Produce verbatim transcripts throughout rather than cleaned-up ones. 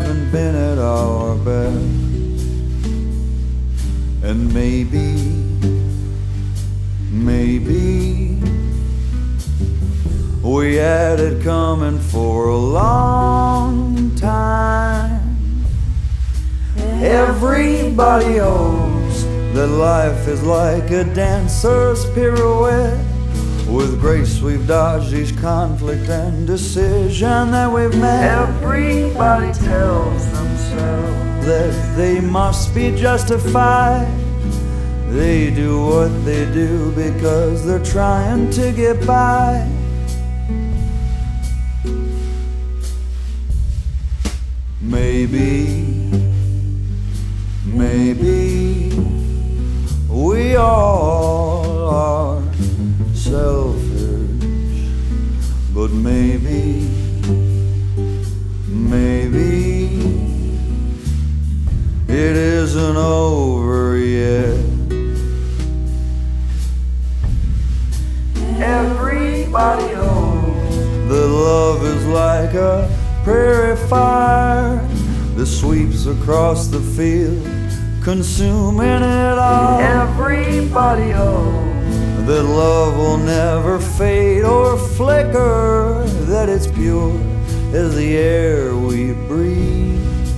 haven't been at our best. And maybe, maybe we had it coming for a long time. Everybody hopes that life is like a dancer's pirouette. With grace we've dodged each conflict and decision that we've met. Everybody tells themselves that they must be justified. They do what they do because they're trying to get by. Maybe, maybe we all are selfish, but maybe, maybe it isn't over yet. Everybody hopes that love is like a prairie fire that sweeps across the field, consuming it all. Everybody hopes that love will never fade or flicker, that it's pure as the air we breathe.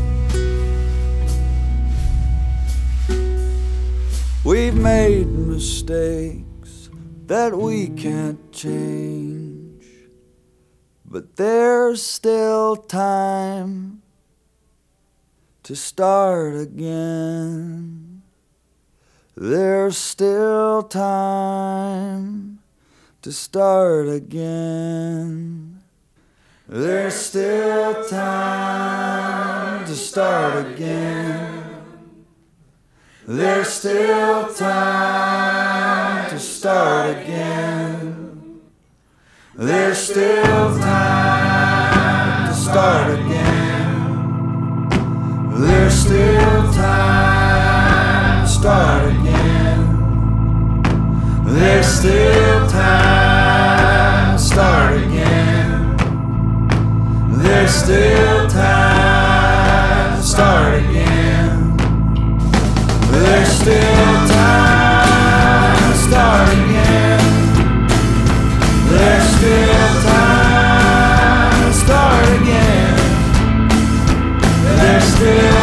We've made mistakes that we can't change, but there's still time to start again. There's still time to start again. There's still time to start again. There's still time to start again. There's still time to start again. There's still time to start again. There's still time to start again. There's still time to start again. There's still time to start again. There's still time to start again. There's still